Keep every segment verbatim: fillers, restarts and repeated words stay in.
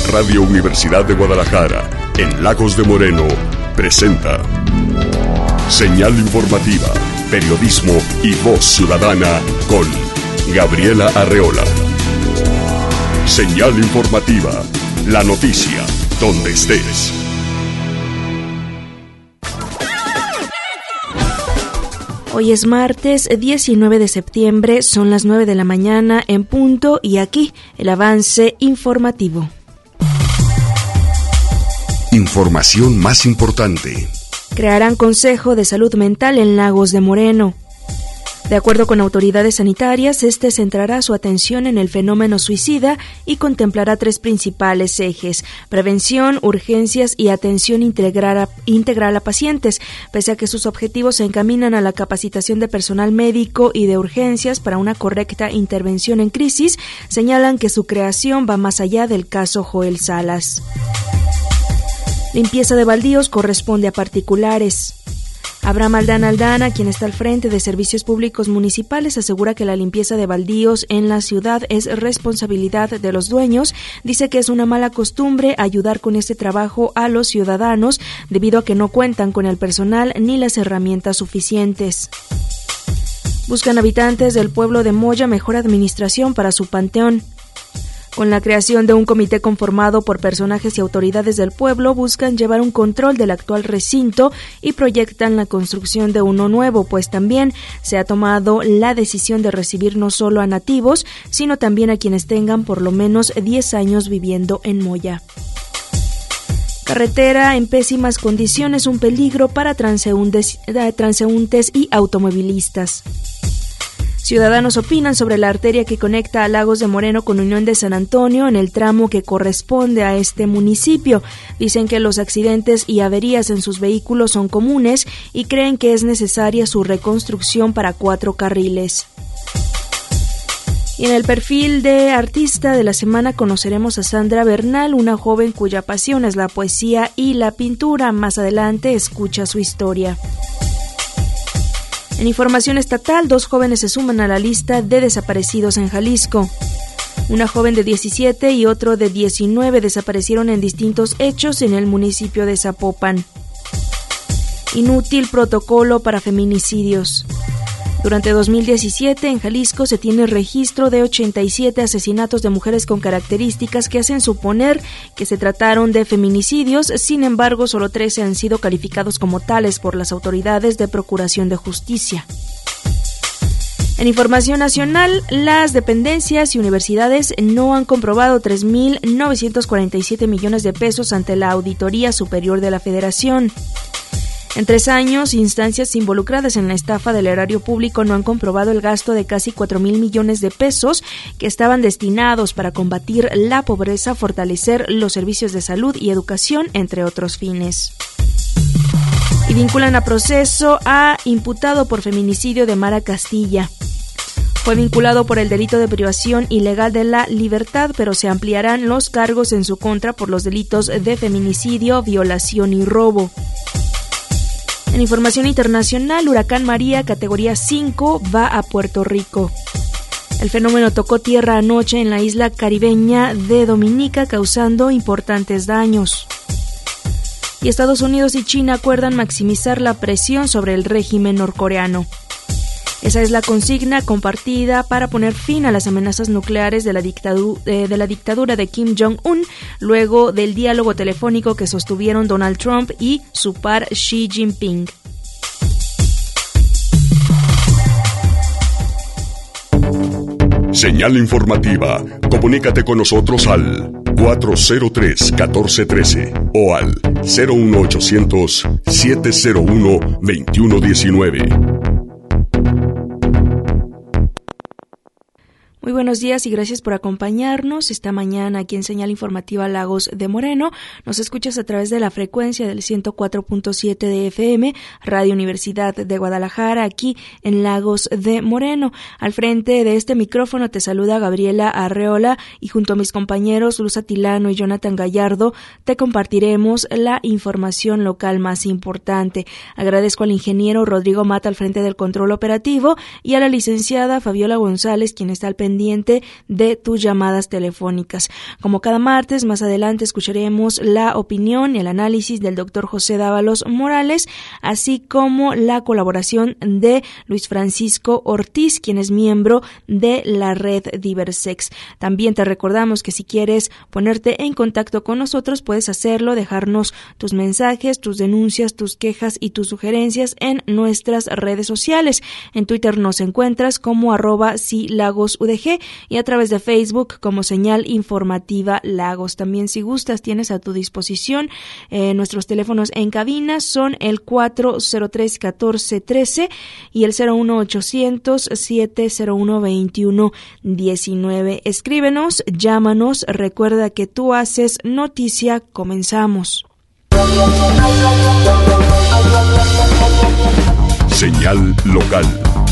Radio Universidad de Guadalajara, en Lagos de Moreno, presenta Señal Informativa, Periodismo y Voz Ciudadana con Gabriela Arreola. Señal Informativa, la noticia, donde estés. Hoy es martes diecinueve de septiembre, son las nueve de la mañana en punto y aquí el avance informativo. Información más importante. Crearán Consejo de Salud Mental en Lagos de Moreno. De acuerdo con autoridades sanitarias, este centrará su atención en el fenómeno suicida y contemplará tres principales ejes: prevención, urgencias y atención integral a, integral a pacientes, pese a que sus objetivos se encaminan a la capacitación de personal médico y de urgencias para una correcta intervención en crisis. Señalan que su creación va más allá del caso Joel Salas. Limpieza de baldíos corresponde a particulares. Abraham Aldana Aldana, quien está al frente de Servicios Públicos Municipales, asegura que la limpieza de baldíos en la ciudad es responsabilidad de los dueños. Dice que es una mala costumbre ayudar con este trabajo a los ciudadanos debido a que no cuentan con el personal ni las herramientas suficientes. Buscan habitantes del pueblo de Moya mejor administración para su panteón. Con la creación de un comité conformado por personajes y autoridades del pueblo, buscan llevar un control del actual recinto y proyectan la construcción de uno nuevo, pues también se ha tomado la decisión de recibir no solo a nativos, sino también a quienes tengan por lo menos diez años viviendo en Moya. Carretera en pésimas condiciones, un peligro para transeúntes, transeúntes y automovilistas. Ciudadanos opinan sobre la arteria que conecta a Lagos de Moreno con Unión de San Antonio en el tramo que corresponde a este municipio. Dicen que los accidentes y averías en sus vehículos son comunes y creen que es necesaria su reconstrucción para cuatro carriles. Y en el perfil de artista de la semana conoceremos a Sandra Bernal, una joven cuya pasión es la poesía y la pintura. Más adelante escucha su historia. En información estatal, dos jóvenes se suman a la lista de desaparecidos en Jalisco. Una joven de diecisiete y otro de diecinueve desaparecieron en distintos hechos en el municipio de Zapopan. Inútil protocolo para feminicidios. Durante dos mil diecisiete, en Jalisco se tiene registro de ochenta y siete asesinatos de mujeres con características que hacen suponer que se trataron de feminicidios. Sin embargo, solo trece han sido calificados como tales por las autoridades de Procuración de Justicia. En información nacional, las dependencias y universidades no han comprobado tres mil novecientos cuarenta y siete millones de pesos ante la Auditoría Superior de la Federación. En tres años, instancias involucradas en la estafa del erario público no han comprobado el gasto de casi cuatro mil millones de pesos que estaban destinados para combatir la pobreza, fortalecer los servicios de salud y educación, entre otros fines. Y vinculan a proceso a imputado por feminicidio de Mara Castilla. Fue vinculado por el delito de privación ilegal de la libertad, pero se ampliarán los cargos en su contra por los delitos de feminicidio, violación y robo. En información internacional, Huracán María, categoría cinco, va a Puerto Rico. El fenómeno tocó tierra anoche en la isla caribeña de Dominica, causando importantes daños. Y Estados Unidos y China acuerdan maximizar la presión sobre el régimen norcoreano. Esa es la consigna compartida para poner fin a las amenazas nucleares de la, dictadu- eh, de la dictadura de Kim Jong-un, luego del diálogo telefónico que sostuvieron Donald Trump y su par Xi Jinping. Señal informativa. Comunícate con nosotros al cuatro cero tres, uno cuatro uno tres o al cero uno ochocientos, siete cero uno, veintiuno diecinueve. Muy buenos días y gracias por acompañarnos esta mañana aquí en Señal Informativa Lagos de Moreno. Nos escuchas a través de la frecuencia del ciento cuatro punto siete de F M, Radio Universidad de Guadalajara, aquí en Lagos de Moreno. Al frente de este micrófono te saluda Gabriela Arreola y junto a mis compañeros Luz Atilano y Jonathan Gallardo te compartiremos la información local más importante. Agradezco al ingeniero Rodrigo Mata al frente del control operativo y a la licenciada Fabiola González, quien está al pendiente pendiente de tus llamadas telefónicas. Como cada martes, más adelante escucharemos la opinión y el análisis del doctor José Dávalos Morales, así como la colaboración de Luis Francisco Ortiz, quien es miembro de la red Diversex. También te recordamos que si quieres ponerte en contacto con nosotros, puedes hacerlo, dejarnos tus mensajes, tus denuncias, tus quejas y tus sugerencias en nuestras redes sociales. En Twitter nos encuentras como arroba si Lagos U D G y a través de Facebook como Señal Informativa Lagos. También, si gustas, tienes a tu disposición eh, nuestros teléfonos en cabina son el cuatro cero tres, catorce trece y el cero uno ochocientos, siete cero uno, veintiuno diecinueve. Escríbenos, llámanos, recuerda que tú haces noticia. Comenzamos. Señal local.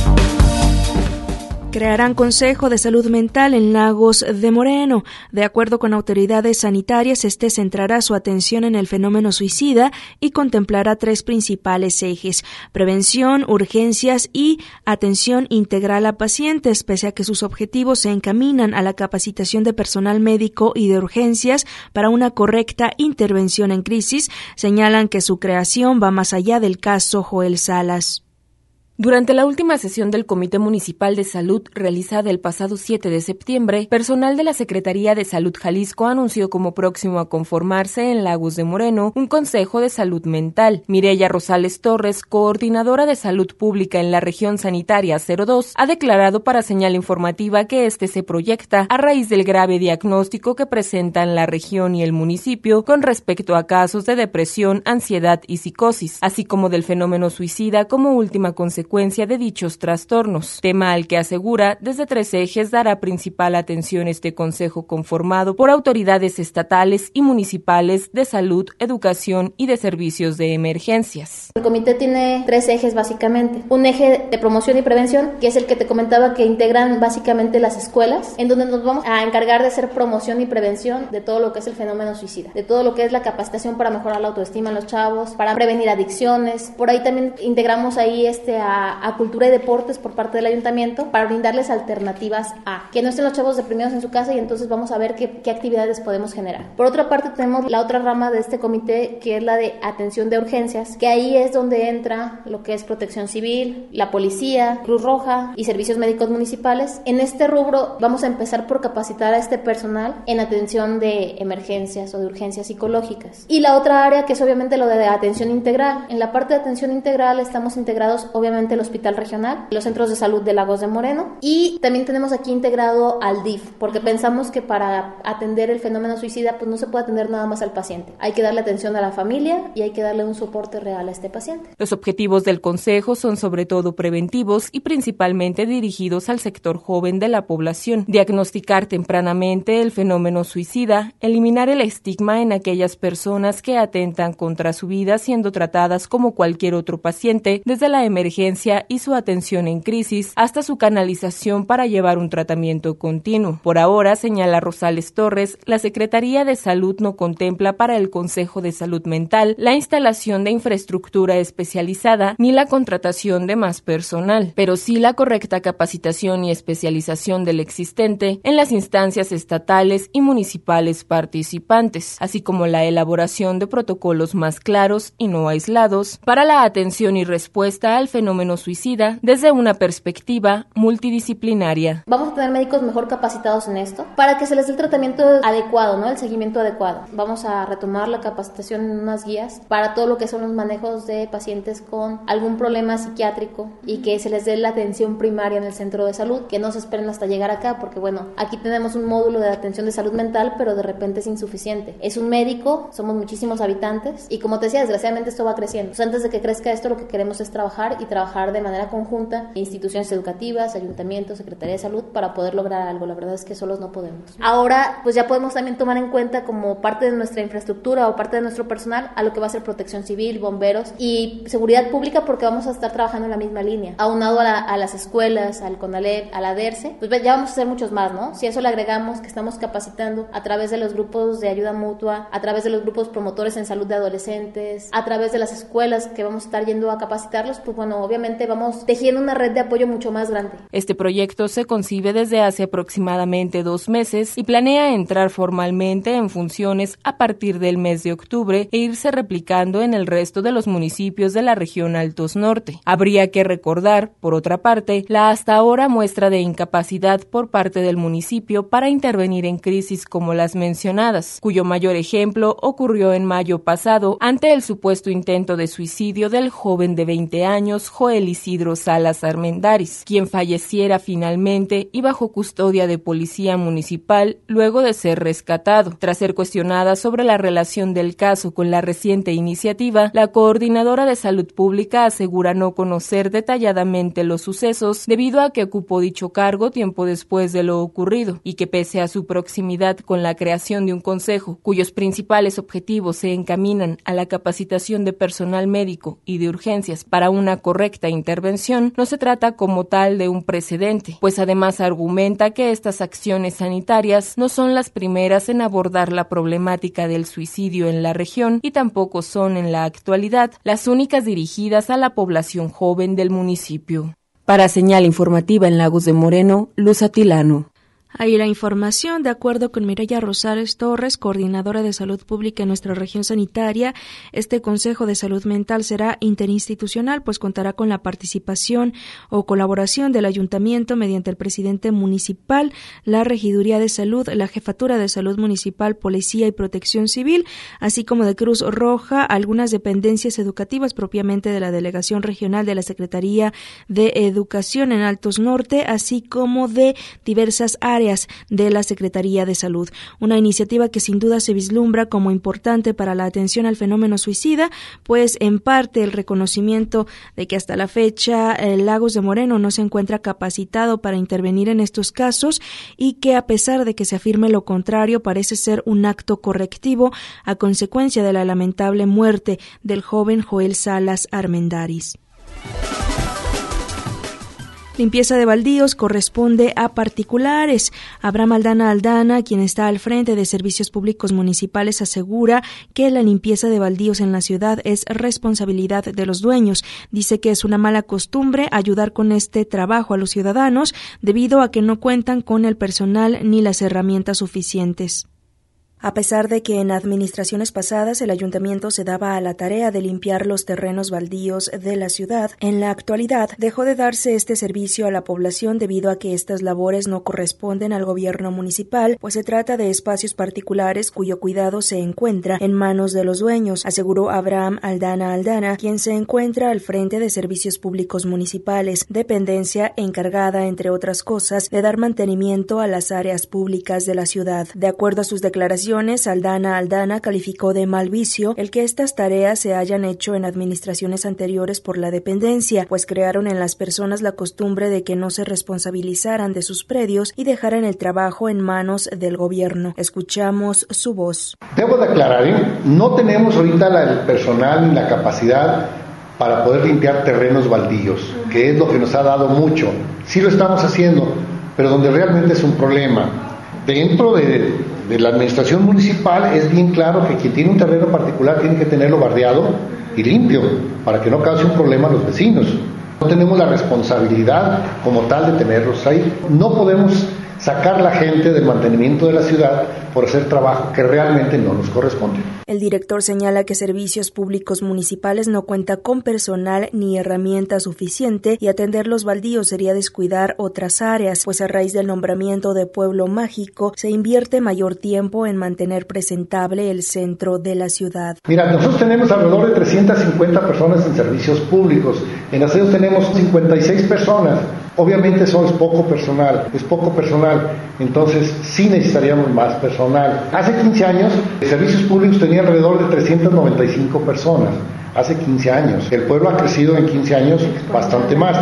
Crearán Consejo de Salud Mental en Lagos de Moreno. De acuerdo con autoridades sanitarias, este centrará su atención en el fenómeno suicida y contemplará tres principales ejes: prevención, urgencias y atención integral a pacientes, pese a que sus objetivos se encaminan a la capacitación de personal médico y de urgencias para una correcta intervención en crisis. Señalan que su creación va más allá del caso Joel Salas. Durante la última sesión del Comité Municipal de Salud realizada el pasado siete de septiembre, personal de la Secretaría de Salud Jalisco anunció como próximo a conformarse en Lagos de Moreno un Consejo de Salud Mental. Mireya Rosales Torres, coordinadora de Salud Pública en la región sanitaria cero dos, ha declarado para Señal Informativa que este se proyecta a raíz del grave diagnóstico que presentan la región y el municipio con respecto a casos de depresión, ansiedad y psicosis, así como del fenómeno suicida como última consecuencia de dichos trastornos, tema al que asegura desde tres ejes dará principal atención este consejo conformado por autoridades estatales y municipales de salud, educación y de servicios de emergencias. El comité tiene tres ejes básicamente, un eje de promoción y prevención, que es el que te comentaba, que integran básicamente las escuelas, en donde nos vamos a encargar de hacer promoción y prevención de todo lo que es el fenómeno suicida, de todo lo que es la capacitación para mejorar la autoestima en los chavos, para prevenir adicciones. Por ahí también integramos ahí este a A, a cultura y deportes por parte del ayuntamiento para brindarles alternativas a que no estén los chavos deprimidos en su casa, y entonces vamos a ver qué, qué actividades podemos generar. Por otra parte, tenemos la otra rama de este comité, que es la de atención de urgencias, que ahí es donde entra lo que es protección civil, la policía, Cruz Roja y servicios médicos municipales. En este rubro vamos a empezar por capacitar a este personal en atención de emergencias o de urgencias psicológicas. Y la otra área, que es obviamente lo de atención integral. En la parte de atención integral estamos integrados obviamente el Hospital Regional, los centros de salud de Lagos de Moreno, y también tenemos aquí integrado al D I F, porque pensamos que para atender el fenómeno suicida pues no se puede atender nada más al paciente, hay que darle atención a la familia y hay que darle un soporte real a este paciente. Los objetivos del Consejo son sobre todo preventivos y principalmente dirigidos al sector joven de la población: diagnosticar tempranamente el fenómeno suicida, eliminar el estigma en aquellas personas que atentan contra su vida siendo tratadas como cualquier otro paciente, desde la emergencia y su atención en crisis hasta su canalización para llevar un tratamiento continuo. Por ahora, señala Rosales Torres, la Secretaría de Salud no contempla para el Consejo de Salud Mental la instalación de infraestructura especializada ni la contratación de más personal, pero sí la correcta capacitación y especialización del existente en las instancias estatales y municipales participantes, así como la elaboración de protocolos más claros y no aislados para la atención y respuesta al fenómeno suicida desde una perspectiva multidisciplinaria. Vamos a tener médicos mejor capacitados en esto para que se les dé el tratamiento adecuado, ¿no? El seguimiento adecuado. Vamos a retomar la capacitación en unas guías para todo lo que son los manejos de pacientes con algún problema psiquiátrico y que se les dé la atención primaria en el centro de salud, que no se esperen hasta llegar acá, porque bueno, aquí tenemos un módulo de atención de salud mental, pero de repente es insuficiente. Es un médico, somos muchísimos habitantes y como te decía, desgraciadamente esto va creciendo. Entonces, antes de que crezca esto, lo que queremos es trabajar y trabajar de manera conjunta, instituciones educativas, ayuntamientos, Secretaría de Salud, para poder lograr algo. La verdad es que solos no podemos. Ahora, pues ya podemos también tomar en cuenta como parte de nuestra infraestructura o parte de nuestro personal a lo que va a ser protección civil, bomberos y seguridad pública, porque vamos a estar trabajando en la misma línea. Aunado a, la, a las escuelas, al CONALEP, a la DERCE, pues ya vamos a hacer muchos más, ¿no? Si a eso le agregamos que estamos capacitando a través de los grupos de ayuda mutua, a través de los grupos promotores en salud de adolescentes, a través de las escuelas que vamos a estar yendo a capacitarlos, pues bueno, obviamente obviamente vamos tejiendo una red de apoyo mucho más grande. Este proyecto se concibe desde hace aproximadamente dos meses y planea entrar formalmente en funciones a partir del mes de octubre e irse replicando en el resto de los municipios de la región Altos Norte. Habría que recordar, por otra parte, la hasta ahora muestra de incapacidad por parte del municipio para intervenir en crisis como las mencionadas, cuyo mayor ejemplo ocurrió en mayo pasado ante el supuesto intento de suicidio del joven de veinte años Joel Isidro Salas Armendáriz, quien falleciera finalmente y bajo custodia de policía municipal luego de ser rescatado. Tras ser cuestionada sobre la relación del caso con la reciente iniciativa, la coordinadora de salud pública asegura no conocer detalladamente los sucesos debido a que ocupó dicho cargo tiempo después de lo ocurrido y que pese a su proximidad con la creación de un consejo cuyos principales objetivos se encaminan a la capacitación de personal médico y de urgencias para una correcta intervención, no se trata como tal de un precedente, pues además argumenta que estas acciones sanitarias no son las primeras en abordar la problemática del suicidio en la región y tampoco son en la actualidad las únicas dirigidas a la población joven del municipio. Para Señal Informativa en Lagos de Moreno, Luz Atilano. Ahí la información, de acuerdo con Mireya Rosales Torres, coordinadora de salud pública en nuestra región sanitaria, este Consejo de Salud Mental será interinstitucional, pues contará con la participación o colaboración del ayuntamiento mediante el presidente municipal, la Regiduría de Salud, la Jefatura de Salud Municipal, Policía y Protección Civil, así como de Cruz Roja, algunas dependencias educativas propiamente de la Delegación Regional de la Secretaría de Educación en Altos Norte, así como de diversas áreas de la Secretaría de Salud. Una iniciativa que sin duda se vislumbra como importante para la atención al fenómeno suicida, pues en parte el reconocimiento de que hasta la fecha el Lagos de Moreno no se encuentra capacitado para intervenir en estos casos y que a pesar de que se afirme lo contrario parece ser un acto correctivo a consecuencia de la lamentable muerte del joven Joel Salas Armendáriz. Limpieza de baldíos corresponde a particulares. Abraham Aldana Aldana, quien está al frente de Servicios Públicos Municipales, asegura que la limpieza de baldíos en la ciudad es responsabilidad de los dueños. Dice que es una mala costumbre ayudar con este trabajo a los ciudadanos debido a que no cuentan con el personal ni las herramientas suficientes. A pesar de que en administraciones pasadas el ayuntamiento se daba a la tarea de limpiar los terrenos baldíos de la ciudad, en la actualidad dejó de darse este servicio a la población debido a que estas labores no corresponden al gobierno municipal, pues se trata de espacios particulares cuyo cuidado se encuentra en manos de los dueños, aseguró Abraham Aldana Aldana, quien se encuentra al frente de Servicios Públicos Municipales, dependencia encargada, entre otras cosas, de dar mantenimiento a las áreas públicas de la ciudad. De acuerdo a sus declaraciones, Aldana Aldana calificó de mal vicio el que estas tareas se hayan hecho en administraciones anteriores por la dependencia, pues crearon en las personas la costumbre de que no se responsabilizaran de sus predios y dejaran el trabajo en manos del gobierno. Escuchamos su voz. Debo de aclarar, ¿eh? no tenemos ahorita la, el personal ni la capacidad para poder limpiar terrenos baldíos, que es lo que nos ha dado mucho. Sí lo estamos haciendo, pero donde realmente es un problema. Dentro de, de la administración municipal es bien claro que quien tiene un terreno particular tiene que tenerlo bardeado y limpio para que no cause un problema a los vecinos. No tenemos la responsabilidad como tal de tenerlos ahí. No podemos sacar la gente del mantenimiento de la ciudad por hacer trabajo que realmente no nos corresponde. El director señala que Servicios Públicos Municipales no cuenta con personal ni herramienta suficiente y atender los baldíos sería descuidar otras áreas, pues a raíz del nombramiento de Pueblo Mágico se invierte mayor tiempo en mantener presentable el centro de la ciudad. Mira, nosotros tenemos alrededor de trescientas cincuenta personas en servicios públicos. En aseos tenemos cincuenta y seis personas. Obviamente eso es poco personal, es poco personal, entonces sí necesitaríamos más personal. Hace quince años, el Servicios Públicos tenía alrededor de trescientas noventa y cinco personas, hace quince años. El pueblo ha crecido en quince años bastante más.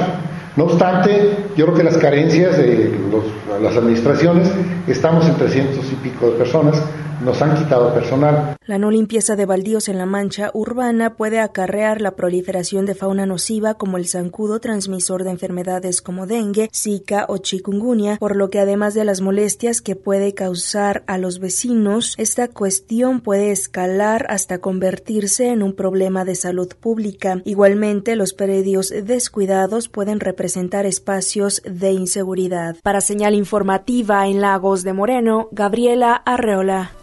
No obstante, yo creo que las carencias de los, las administraciones, estamos en trescientos y pico de personas, nos han quitado personal. La no limpieza de baldíos en la mancha urbana puede acarrear la proliferación de fauna nociva como el zancudo, transmisor de enfermedades como dengue, zika o chikungunya, por lo que además de las molestias que puede causar a los vecinos, esta cuestión puede escalar hasta convertirse en un problema de salud pública. Igualmente, los predios descuidados pueden representar espacios de inseguridad. Para Señal Informativa en Lagos de Moreno, Gabriela Arreola.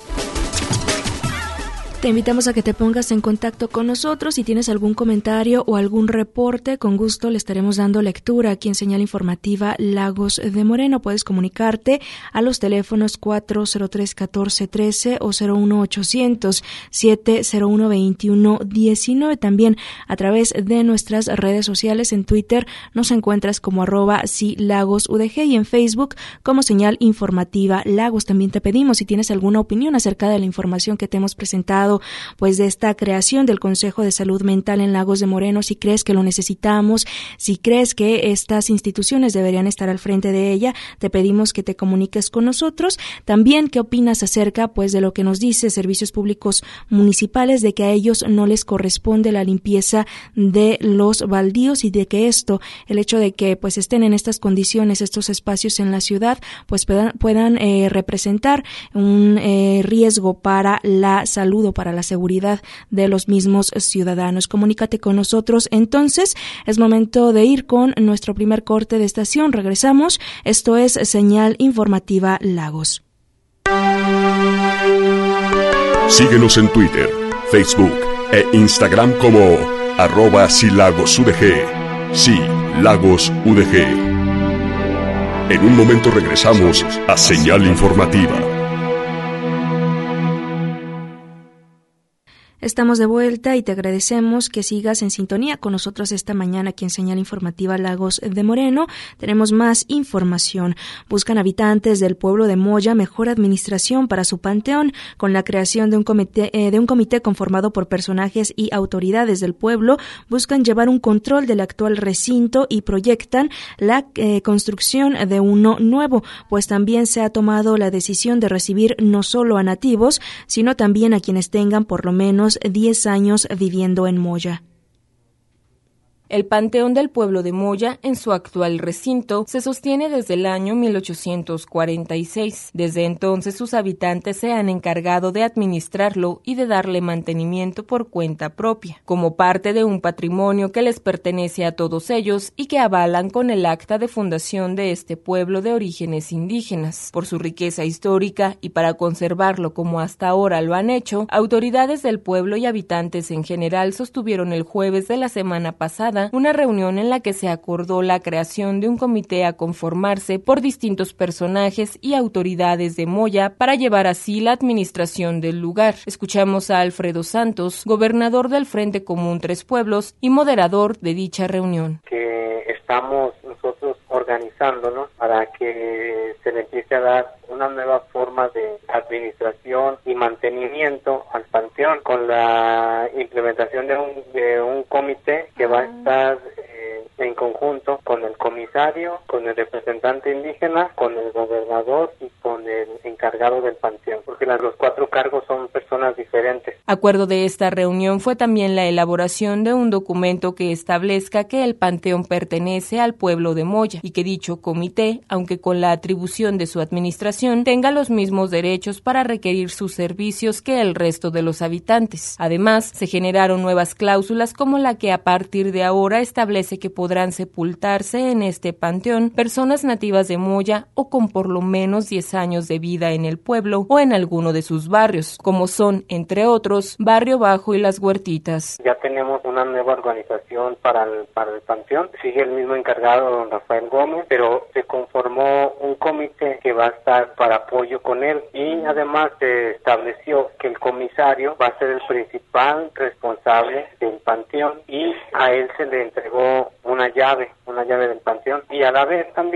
Te invitamos a que te pongas en contacto con nosotros. Si tienes algún comentario o algún reporte, con gusto le estaremos dando lectura aquí en Señal Informativa Lagos de Moreno. Puedes comunicarte a los teléfonos cuatro cero tres, catorce trece o cero uno ochocientos, siete cero uno, veintiuno diecinueve. También a través de nuestras redes sociales. En Twitter nos encuentras como arroba si Lagos U D G y en Facebook como Señal Informativa Lagos. También te pedimos si tienes alguna opinión acerca de la información que te hemos presentado, pues de esta creación del Consejo de Salud Mental en Lagos de Moreno, si crees que lo necesitamos, si crees que estas instituciones deberían estar al frente de ella, te pedimos que te comuniques con nosotros. También, ¿qué opinas acerca pues de lo que nos dice Servicios Públicos Municipales, de que a ellos no les corresponde la limpieza de los baldíos y de que esto, el hecho de que pues estén en estas condiciones estos espacios en la ciudad, pues puedan, puedan eh, representar un eh, riesgo para la salud o para la seguridad de los mismos ciudadanos? Comunícate con nosotros. Entonces, es momento de ir con nuestro primer corte de estación. Regresamos. Esto es Señal Informativa Lagos. Síguenos en Twitter, Facebook e Instagram como arroba silagosudg. Sí, Lagos U D G. En un momento regresamos a Señal Informativa. Estamos de vuelta y te agradecemos que sigas en sintonía con nosotros esta mañana aquí en Señal Informativa Lagos de Moreno. Tenemos más información. Buscan habitantes del pueblo de Moya mejor administración para su panteón. Con la creación de un comité, eh, de un comité conformado por personajes y autoridades del pueblo, buscan llevar un control del actual recinto y proyectan la eh, construcción de uno nuevo, pues también se ha tomado la decisión de recibir no solo a nativos, sino también a quienes tengan por lo menos diez años viviendo en Moya. El Panteón del Pueblo de Moya, en su actual recinto, se sostiene desde el año mil ochocientos cuarenta y seis. Desde entonces, sus habitantes se han encargado de administrarlo y de darle mantenimiento por cuenta propia, como parte de un patrimonio que les pertenece a todos ellos y que avalan con el acta de fundación de este pueblo de orígenes indígenas. Por su riqueza histórica y para conservarlo como hasta ahora lo han hecho, autoridades del pueblo y habitantes en general sostuvieron el jueves de la semana pasada una reunión en la que se acordó la creación de un comité a conformarse por distintos personajes y autoridades de Moya para llevar así la administración del lugar. Escuchamos a Alfredo Santos, gobernador del Frente Común Tres Pueblos y moderador de dicha reunión. Que estamos nosotros organizándonos para que se le empiece a dar una nueva forma de administración y mantenimiento al panteón con la implementación de un, de un comité que va a estar eh, en conjunto con el comisario, con el representante indígena, con el gobernador y con el encargado del panteón, porque las, los cuatro cargos son personas diferentes. Acuerdo de esta reunión fue también la elaboración de un documento que establezca que el panteón pertenece al pueblo de Moya y que dicho comité, aunque con la atribución de su administración, tenga los mismos derechos para requerir sus servicios que el resto de los habitantes. Además, se generaron nuevas cláusulas como la que a partir de ahora establece que podrán sepultarse en este panteón personas nativas de Moya o con por lo menos diez años de vida en el pueblo o en alguno de sus barrios, como son, entre otros, Barrio Bajo y Las Huertitas. Ya tenemos una nueva organización para el, para el panteón. Sigue el mismo encargado, don Rafael Gómez, pero se conformó un comité que va a estar para apoyo con él y además se estableció que el comisario va a ser el principal responsable del panteón y a él se le entregó una llave, una llave del panteón y a la vez también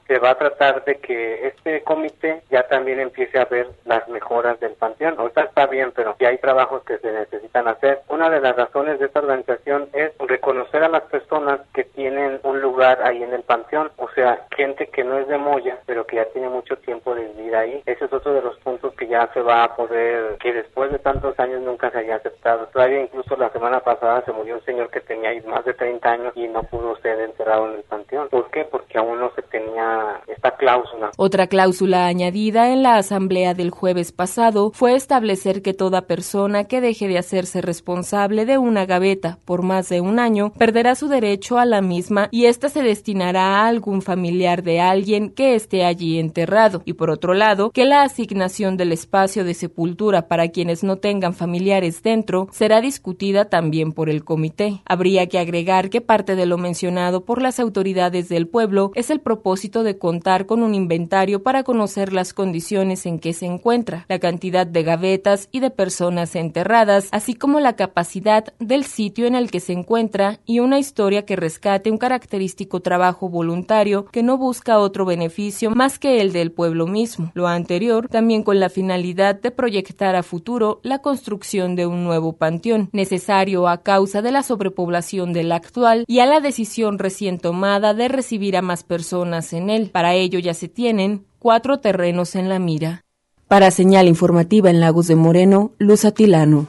se va a tratar de que este comité ya también empiece a ver las mejoras del panteón. Ahorita está bien, pero ya hay trabajos que se necesitan hacer. Una de las razones de esta organización es reconocer a las personas que tienen un lugar ahí en el panteón, o sea, gente que no es de Moya, pero que ya tiene mucho tiempo de vivir ahí. Ese es otro de los puntos que ya se va a poder, que después de tantos años nunca se haya aceptado. Todavía incluso la semana pasada se murió un señor que tenía ahí más de treinta años y no pudo ser enterrado en el panteón. ¿Por qué? Porque aún no se tenía esta cláusula. Otra cláusula añadida en la asamblea del jueves pasado fue establecer que toda persona que deje de hacerse responsable de una gaveta por más de un año perderá su derecho a la misma y ésta se destinará a algún familiar de alguien que esté allí enterrado. Y por otro lado, que la asignación del espacio de sepultura para quienes no tengan familiares dentro será discutida también por el comité. Habría que agregar que parte de lo mencionado por las autoridades del pueblo es el propósito de contar con un inventario para conocer las condiciones en que se encuentra, la cantidad de gavetas y de personas enterradas, así como la capacidad del sitio en el que se encuentra y una historia que rescate un característico trabajo voluntario que no busca otro beneficio más que el del pueblo mismo. Lo anterior también con la finalidad de proyectar a futuro la construcción de un nuevo panteón, necesario a causa de la sobrepoblación del actual y a la decisión recién tomada de recibir a más personas en él. Para ello ya se tienen cuatro terrenos en la mira. Para Señal Informativa en Lagos de Moreno, Luz Atilano.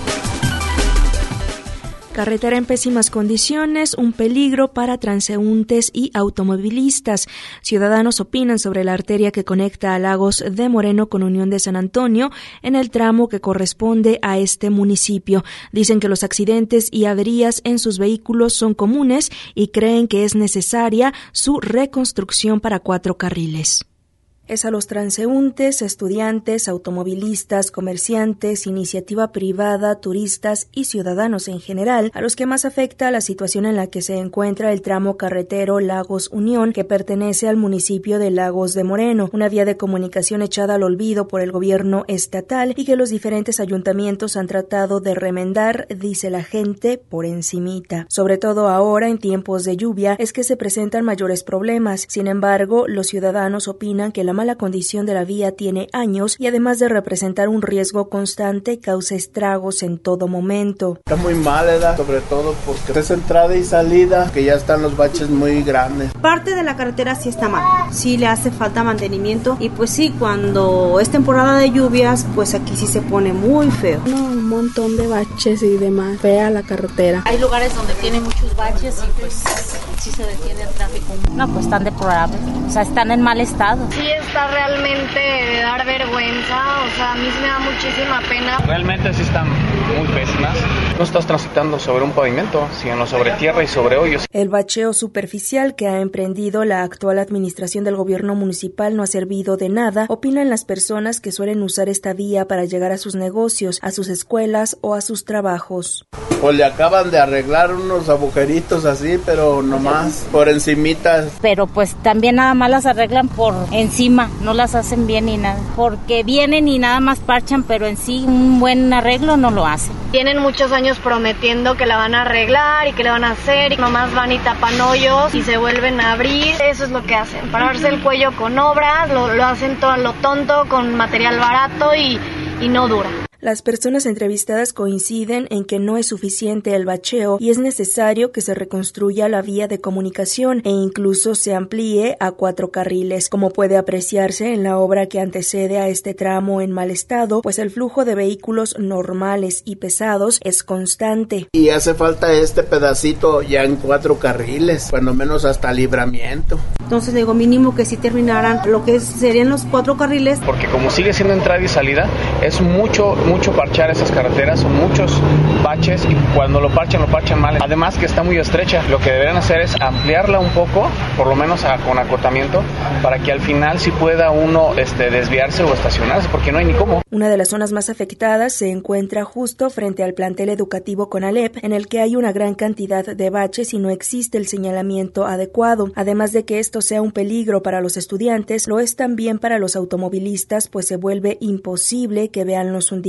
Carretera en pésimas condiciones, un peligro para transeúntes y automovilistas. Ciudadanos opinan sobre la arteria que conecta a Lagos de Moreno con Unión de San Antonio en el tramo que corresponde a este municipio. Dicen que los accidentes y averías en sus vehículos son comunes y creen que es necesaria su reconstrucción para cuatro carriles. Es a los transeúntes, estudiantes, automovilistas, comerciantes, iniciativa privada, turistas y ciudadanos en general, a los que más afecta la situación en la que se encuentra el tramo carretero Lagos Unión, que pertenece al municipio de Lagos de Moreno, una vía de comunicación echada al olvido por el gobierno estatal y que los diferentes ayuntamientos han tratado de remendar, dice la gente, por encimita. Sobre todo ahora, en tiempos de lluvia, es que se presentan mayores problemas. Sin embargo, los ciudadanos opinan que la mala condición de la vía tiene años y además de representar un riesgo constante, causa estragos en todo momento. Está muy mal, ¿verdad? Sobre todo porque es entrada y salida, que ya están los baches muy grandes. Parte de la carretera sí está mal, sí le hace falta mantenimiento y pues sí, cuando es temporada de lluvias, pues aquí sí se pone muy feo. No, un montón de baches y demás, fea la carretera. Hay lugares donde tiene muchos baches y pues sí se detiene el tráfico. No, pues están deplorables, o sea, están en mal estado. Sí, está realmente de dar vergüenza, o sea, a mí me da muchísima pena. Realmente sí están muy pésimas. No estás transitando sobre un pavimento, sino sobre tierra y sobre hoyos. El bacheo superficial que ha emprendido la actual administración del gobierno municipal no ha servido de nada, opinan las personas que suelen usar esta vía para llegar a sus negocios, a sus escuelas o a sus trabajos. Pues le acaban de arreglar unos agujeritos así, pero nomás por encimitas. Pero pues también nada más las arreglan por encima, no las hacen bien ni nada, porque vienen y nada más parchan, pero en sí un buen arreglo no lo hacen. Tienen muchos años prometiendo que la van a arreglar y que le van a hacer, y nomás van y tapan hoyos y se vuelven a abrir. Eso es lo que hacen, pararse el cuello con obras, lo, lo hacen todo lo tonto, con material barato y, y no dura. Las personas entrevistadas coinciden en que no es suficiente el bacheo y es necesario que se reconstruya la vía de comunicación e incluso se amplíe a cuatro carriles, como puede apreciarse en la obra que antecede a este tramo en mal estado, pues el flujo de vehículos normales y pesados es constante. Y hace falta este pedacito ya en cuatro carriles, cuando menos hasta libramiento. Entonces digo, mínimo que sí terminaran lo que serían los cuatro carriles. Porque como sigue siendo entrada y salida, es mucho... mucho parchar esas carreteras, son muchos baches y cuando lo parchan, lo parchan mal. Además que está muy estrecha, lo que deberían hacer es ampliarla un poco, por lo menos a, con acotamiento, para que al final sí pueda uno este, desviarse o estacionarse, porque no hay ni cómo. Una de las zonas más afectadas se encuentra justo frente al plantel educativo Conalep, en el que hay una gran cantidad de baches y no existe el señalamiento adecuado. Además de que esto sea un peligro para los estudiantes, lo es también para los automovilistas, pues se vuelve imposible que vean los hundimientos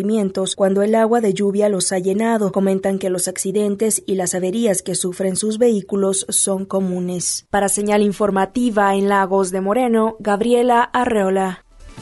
rompimientos cuando el agua de lluvia los ha llenado. Comentan que los accidentes y las averías que sufren sus vehículos son comunes. Para Señal Informativa en Lagos de Moreno, Gabriela Arreola.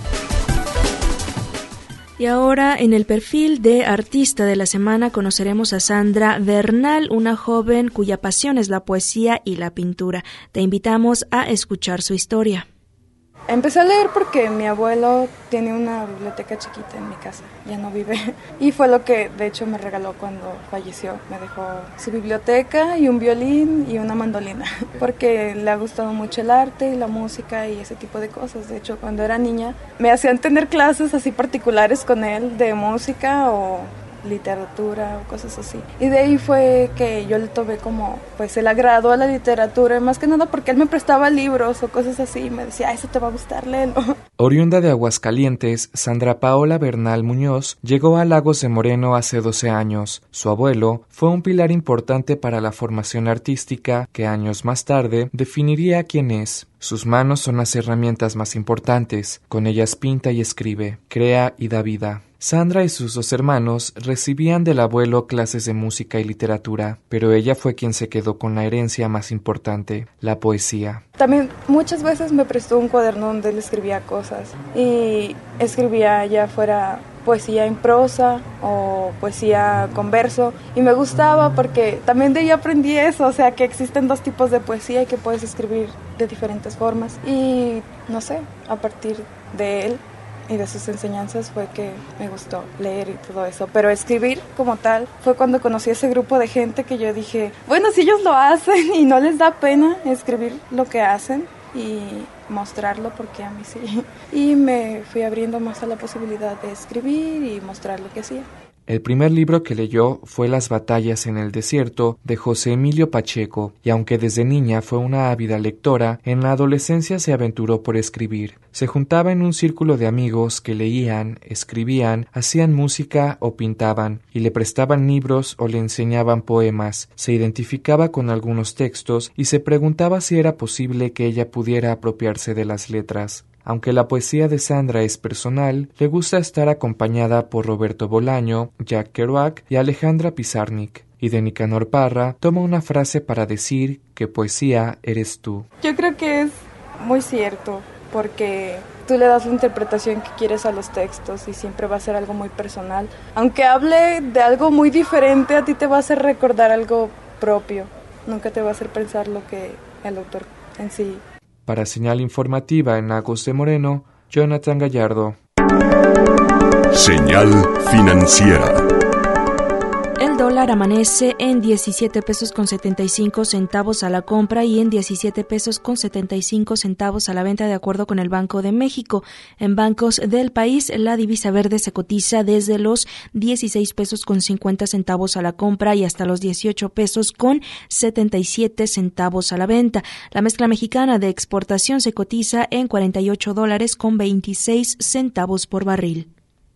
Y ahora, en el perfil de Artista de la Semana, conoceremos a Sandra Bernal, una joven cuya pasión es la poesía y la pintura. Te invitamos a escuchar su historia. Empecé a leer porque mi abuelo tiene una biblioteca chiquita en mi casa, ya no vive, y fue lo que de hecho me regaló cuando falleció. Me dejó su biblioteca y un violín y una mandolina, porque le ha gustado mucho el arte y la música y ese tipo de cosas. De hecho, cuando era niña me hacían tener clases así particulares con él de música o literatura o cosas así. Y de ahí fue que yo le tomé como pues el agrado a la literatura, más que nada porque él me prestaba libros o cosas así y me decía, eso te va a gustar, léelo. Oriunda de Aguascalientes, Sandra Paola Bernal Muñoz llegó a Lagos de Moreno hace doce años. Su abuelo fue un pilar importante para la formación artística que años más tarde definiría quién es. Sus manos son las herramientas más importantes. Con ellas pinta y escribe, crea y da vida. Sandra y sus dos hermanos recibían del abuelo clases de música y literatura, pero ella fue quien se quedó con la herencia más importante, la poesía. También muchas veces me prestó un cuaderno donde él escribía cosas y escribía ya fuera poesía en prosa o poesía con verso, y me gustaba porque también de ahí aprendí eso, o sea que existen dos tipos de poesía y que puedes escribir de diferentes formas, y no sé, a partir de él y de sus enseñanzas fue que me gustó leer y todo eso, pero escribir como tal fue cuando conocí a ese grupo de gente que yo dije, bueno, si ellos lo hacen y no les da pena escribir lo que hacen y mostrarlo, porque a mí sí, y me fui abriendo más a la posibilidad de escribir y mostrar lo que hacía. El primer libro que leyó fue Las batallas en el desierto, de José Emilio Pacheco, y aunque desde niña fue una ávida lectora, en la adolescencia se aventuró por escribir. Se juntaba en un círculo de amigos que leían, escribían, hacían música o pintaban, y le prestaban libros o le enseñaban poemas. Se identificaba con algunos textos y se preguntaba si era posible que ella pudiera apropiarse de las letras. Aunque la poesía de Sandra es personal, le gusta estar acompañada por Roberto Bolaño, Jack Kerouac y Alejandra Pizarnik. Y de Nicanor Parra toma una frase para decir que poesía eres tú. Yo creo que es muy cierto, porque tú le das la interpretación que quieres a los textos y siempre va a ser algo muy personal. Aunque hable de algo muy diferente, a ti te va a hacer recordar algo propio. Nunca te va a hacer pensar lo que el autor en sí. Para Señal Informativa en Lagos de Moreno, Jonathan Gallardo. Señal financiera. El dólar amanece en diecisiete pesos con setenta y cinco centavos a la compra y en diecisiete pesos con setenta y cinco centavos a la venta, de acuerdo con el Banco de México. En bancos del país, la divisa verde se cotiza desde los dieciséis pesos con cincuenta centavos a la compra y hasta los dieciocho pesos con setenta y siete centavos a la venta. La mezcla mexicana de exportación se cotiza en cuarenta y ocho dólares con veintiséis centavos por barril.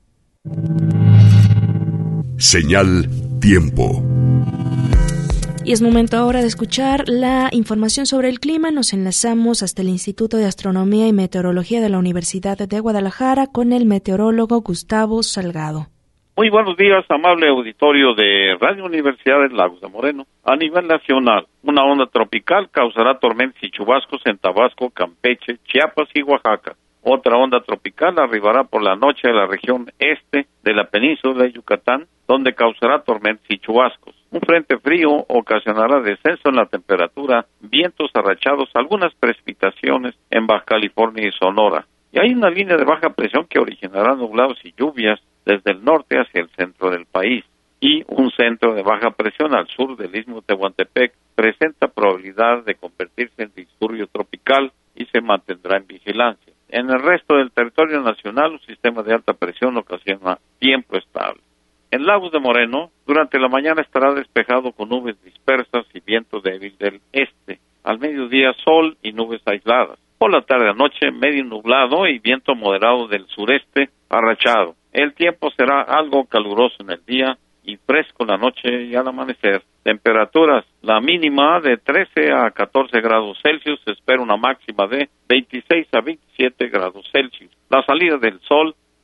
Señal Tiempo. Y es momento ahora de escuchar la información sobre el clima. Nos enlazamos hasta el Instituto de Astronomía y Meteorología de la Universidad de Guadalajara con el meteorólogo Gustavo Salgado. Muy buenos días, amable auditorio de Radio Universidad de Lagos de Moreno. A nivel nacional, una onda tropical causará tormentas y chubascos en Tabasco, Campeche, Chiapas y Oaxaca. Otra onda tropical arribará por la noche a la región este de la península de Yucatán, donde causará tormentas y chubascos. Un frente frío ocasionará descenso en la temperatura, vientos arrachados, algunas precipitaciones en Baja California y Sonora. Y hay una línea de baja presión que originará nublados y lluvias desde el norte hacia el centro del país. Y un centro de baja presión al sur del istmo de Tehuantepec presenta probabilidad de convertirse en disturbio tropical y se mantendrá en vigilancia. En el resto del territorio nacional, un sistema de alta presión ocasiona tiempo estable. En Lagos de Moreno, durante la mañana estará despejado con nubes dispersas y viento débil del este. Al mediodía, sol y nubes aisladas. Por la tarde-noche, medio nublado y viento moderado del sureste arrachado. El tiempo será algo caluroso en el día y fresco la noche y al amanecer. Temperaturas, la mínima de trece a catorce grados Celsius, se espera una máxima de veintiséis a veintisiete grados Celsius. La salida del sol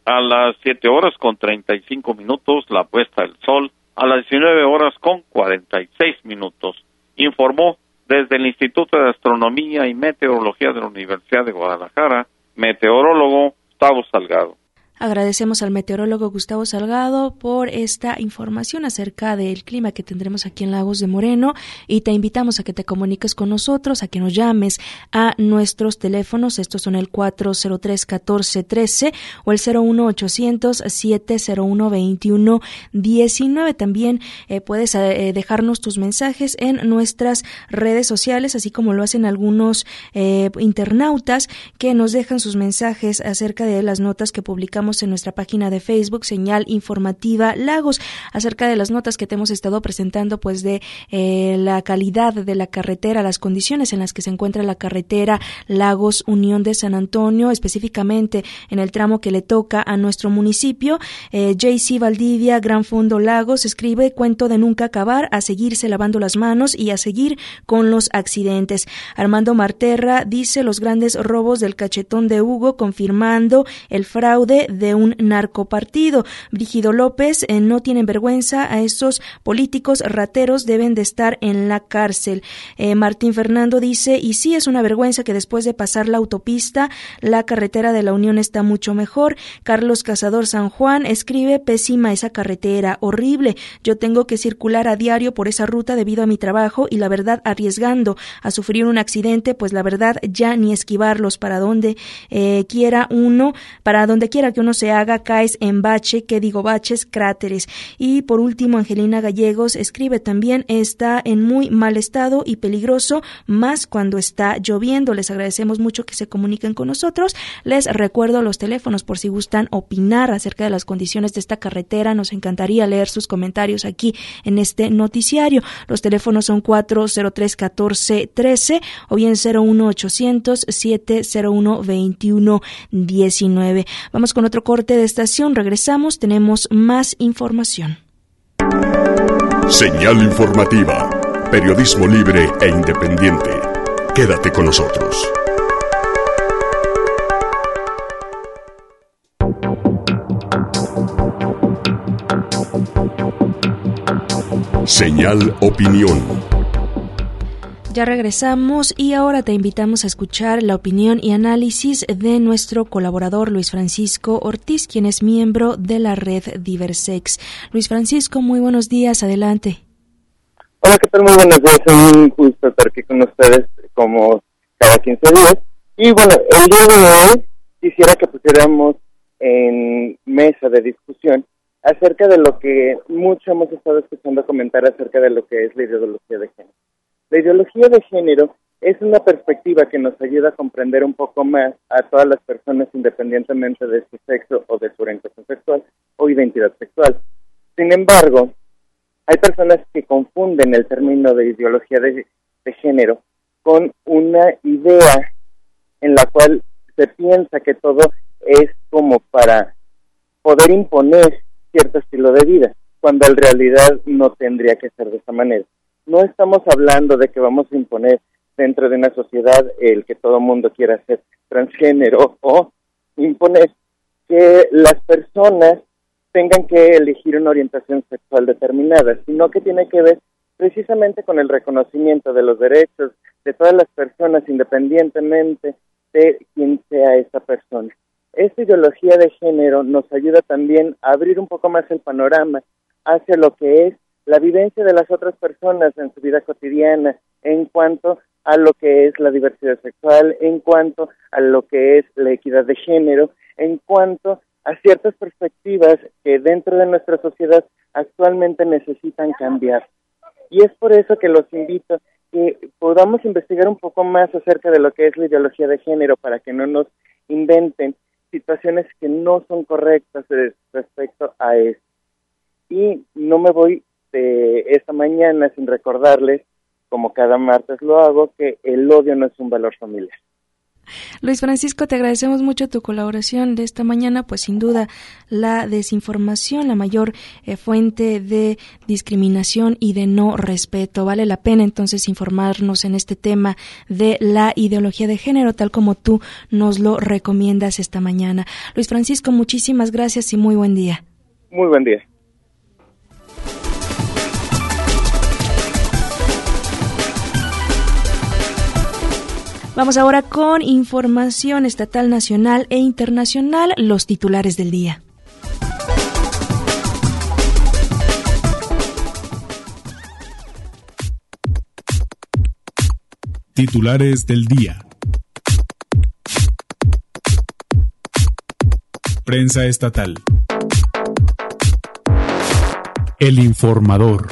A las siete horas con treinta y cinco minutos, la puesta del sol. A las diecinueve horas con cuarenta y seis minutos. Informó desde el Instituto de Astronomía y Meteorología de la Universidad de Guadalajara, meteorólogo Gustavo Salgado. Agradecemos al meteorólogo Gustavo Salgado por esta información acerca del clima que tendremos aquí en Lagos de Moreno, y te invitamos a que te comuniques con nosotros, a que nos llames a nuestros teléfonos. Estos son el cuatro cero tres, catorce trece o el cero uno ochocientos, siete cero uno, veintiuno diecinueve. También eh, puedes eh, dejarnos tus mensajes en nuestras redes sociales, así como lo hacen algunos eh, internautas que nos dejan sus mensajes acerca de las notas que publicamos en nuestra página de Facebook, Señal Informativa Lagos, acerca de las notas que te hemos estado presentando, pues de eh, la calidad de la carretera, las condiciones en las que se encuentra la carretera Lagos Unión de San Antonio, específicamente en el tramo que le toca a nuestro municipio. eh, J C Valdivia, Gran Fondo Lagos, escribe: cuento de nunca acabar, a seguirse lavando las manos y a seguir con los accidentes. Armando Marterra dice: los grandes robos del cachetón de Hugo, confirmando el fraude de un narcopartido. Brígido López: eh, no tienen vergüenza, a estos políticos rateros deben de estar en la cárcel. Eh, Martín Fernando dice: y sí, es una vergüenza que después de pasar la autopista, la carretera de la Unión está mucho mejor. Carlos Cazador San Juan escribe: pésima esa carretera, horrible. Yo tengo que circular a diario por esa ruta debido a mi trabajo y la verdad arriesgando a sufrir un accidente, pues la verdad ya ni esquivarlos. Para donde eh, quiera uno, para donde quiera que uno se haga, caes en bache, que digo baches, cráteres. Y por último, Angelina Gallegos escribe también: está en muy mal estado y peligroso, más cuando está lloviendo. Les agradecemos mucho que se comuniquen con nosotros. Les recuerdo los teléfonos por si gustan opinar acerca de las condiciones de esta carretera. Nos encantaría leer sus comentarios aquí en este noticiario. Los teléfonos son cuatro cero tres, catorce trece o bien cero uno ochocientos, siete cero uno, veintiuno diecinueve. Vamos con otro corte de estación, regresamos, tenemos más información. Señal informativa, periodismo libre e independiente. Quédate con nosotros. Señal Opinión. Ya regresamos y ahora te invitamos a escuchar la opinión y análisis de nuestro colaborador Luis Francisco Ortiz, quien es miembro de la red Diversex. Luis Francisco, muy buenos días, adelante. Hola, ¿qué tal? Muy buenos días, es un gusto estar aquí con ustedes como cada quince días. Y bueno, el día de hoy quisiera que pusiéramos en mesa de discusión acerca de lo que mucho hemos estado escuchando comentar acerca de lo que es la ideología de género. La ideología de género es una perspectiva que nos ayuda a comprender un poco más a todas las personas independientemente de su sexo o de su orientación sexual o identidad sexual. Sin embargo, hay personas que confunden el término de ideología de, de género con una idea en la cual se piensa que todo es como para poder imponer cierto estilo de vida, cuando en realidad no tendría que ser de esa manera. No estamos hablando de que vamos a imponer dentro de una sociedad el que todo mundo quiera ser transgénero o imponer que las personas tengan que elegir una orientación sexual determinada, sino que tiene que ver precisamente con el reconocimiento de los derechos de todas las personas independientemente de quién sea esa persona. Esta ideología de género nos ayuda también a abrir un poco más el panorama hacia lo que es la vivencia de las otras personas en su vida cotidiana, en cuanto a lo que es la diversidad sexual, en cuanto a lo que es la equidad de género, en cuanto a ciertas perspectivas que dentro de nuestra sociedad actualmente necesitan cambiar. Y es por eso que los invito a que podamos investigar un poco más acerca de lo que es la ideología de género, para que no nos inventen situaciones que no son correctas respecto a eso. Y no me voy de esta mañana sin recordarles, como cada martes lo hago, que el odio no es un valor familiar. Luis Francisco, te agradecemos mucho tu colaboración de esta mañana, pues sin duda la desinformación, la mayor eh, fuente de discriminación y de no respeto. Vale la pena entonces informarnos en este tema de la ideología de género, tal como tú nos lo recomiendas esta mañana. Luis Francisco, muchísimas gracias y muy buen día. Muy buen día. Vamos ahora con información estatal, nacional e internacional, los titulares del día. Titulares del día. Prensa estatal. El Informador.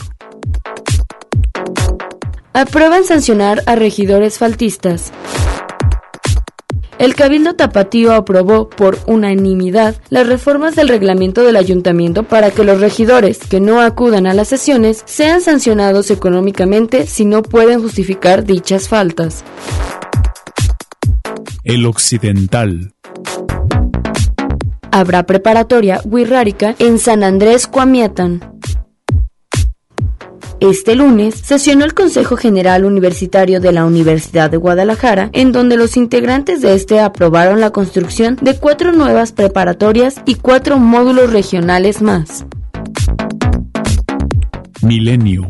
Aprueban sancionar a regidores faltistas. El Cabildo Tapatío aprobó por unanimidad las reformas del reglamento del ayuntamiento para que los regidores que no acudan a las sesiones sean sancionados económicamente si no pueden justificar dichas faltas. El Occidental. Habrá preparatoria Huirrárica en San Andrés Coamiatán. Este lunes sesionó el Consejo General Universitario de la Universidad de Guadalajara, en donde los integrantes de este aprobaron la construcción de cuatro nuevas preparatorias y cuatro módulos regionales más. Milenio.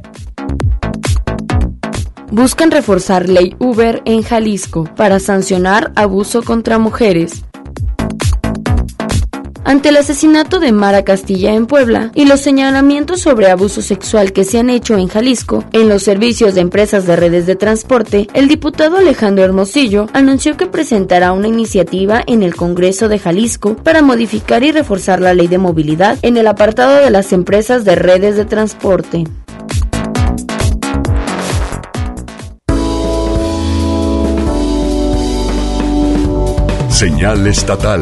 Buscan reforzar ley Uber en Jalisco para sancionar abuso contra mujeres. Ante el asesinato de Mara Castilla en Puebla y los señalamientos sobre abuso sexual que se han hecho en Jalisco en los servicios de empresas de redes de transporte, el diputado Alejandro Hermosillo anunció que presentará una iniciativa en el Congreso de Jalisco para modificar y reforzar la ley de movilidad en el apartado de las empresas de redes de transporte. Señal estatal.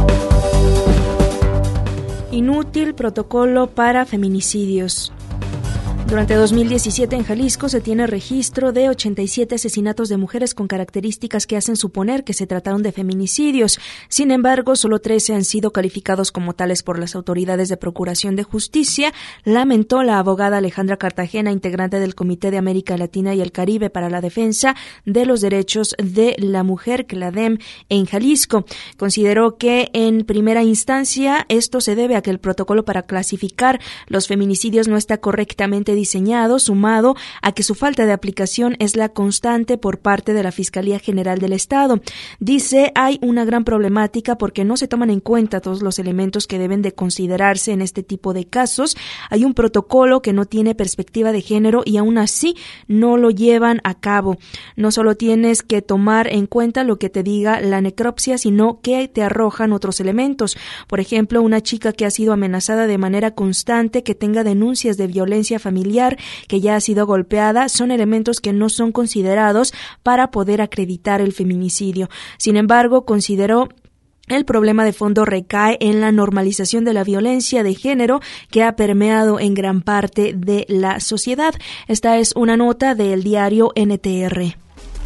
Inútil protocolo para feminicidios. Durante dos mil diecisiete en Jalisco se tiene registro de ochenta y siete asesinatos de mujeres con características que hacen suponer que se trataron de feminicidios. Sin embargo, solo trece han sido calificados como tales por las autoridades de Procuración de Justicia, lamentó la abogada Alejandra Cartagena, integrante del Comité de América Latina y el Caribe para la Defensa de los Derechos de la Mujer, CLADEM, en Jalisco. Consideró que en primera instancia esto se debe a que el protocolo para clasificar los feminicidios no está correctamente diseñado, sumado a que su falta de aplicación es la constante por parte de la Fiscalía General del Estado. Dice, hay una gran problemática porque no se toman en cuenta todos los elementos que deben de considerarse en este tipo de casos. Hay un protocolo que no tiene perspectiva de género y aún así no lo llevan a cabo. No solo tienes que tomar en cuenta lo que te diga la necropsia, sino que te arrojan otros elementos. Por ejemplo, una chica que ha sido amenazada de manera constante, que tenga denuncias de violencia familiar, que ya ha sido golpeada, son elementos que no son considerados para poder acreditar el feminicidio. Sin embargo, consideró el problema de fondo recae en la normalización de la violencia de género que ha permeado en gran parte de la sociedad. Esta es una nota del diario N T R.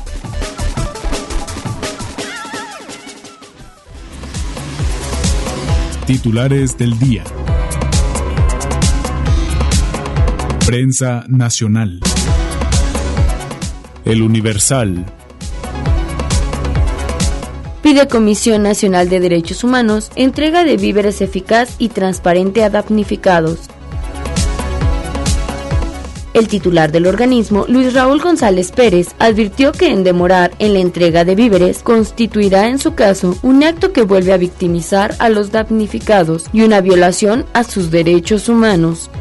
Titulares del día. Prensa nacional. El Universal. Pide Comisión Nacional de Derechos Humanos entrega de víveres eficaz y transparente a damnificados. El titular del organismo, Luis Raúl González Pérez, advirtió que en demorar en la entrega de víveres constituirá en su caso un acto que vuelve a victimizar a los damnificados y una violación a sus derechos humanos.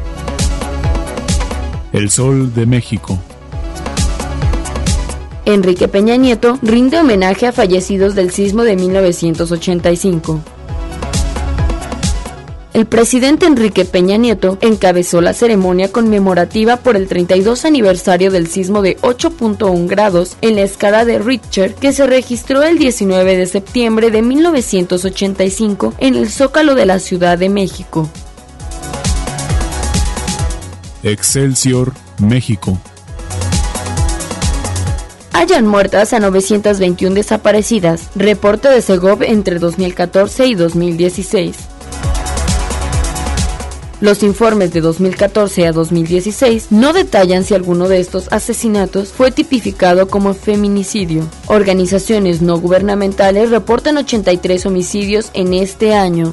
El Sol de México. Enrique Peña Nieto rinde homenaje a fallecidos del sismo de mil novecientos ochenta y cinco. El presidente Enrique Peña Nieto encabezó la ceremonia conmemorativa por el treinta y dos aniversario del sismo de ocho punto uno grados en la escala de Richter que se registró el diecinueve de septiembre de mil novecientos ochenta y cinco en el Zócalo de la Ciudad de México. Excelsior, México. hayan muertas a novecientas veintiuna desaparecidas. Reporte de Segov entre dos mil catorce y dos mil dieciséis. Los informes de dos mil catorce a dos mil dieciséis no detallan si alguno de estos asesinatos fue tipificado como feminicidio. Organizaciones no gubernamentales reportan ochenta y tres homicidios en este año.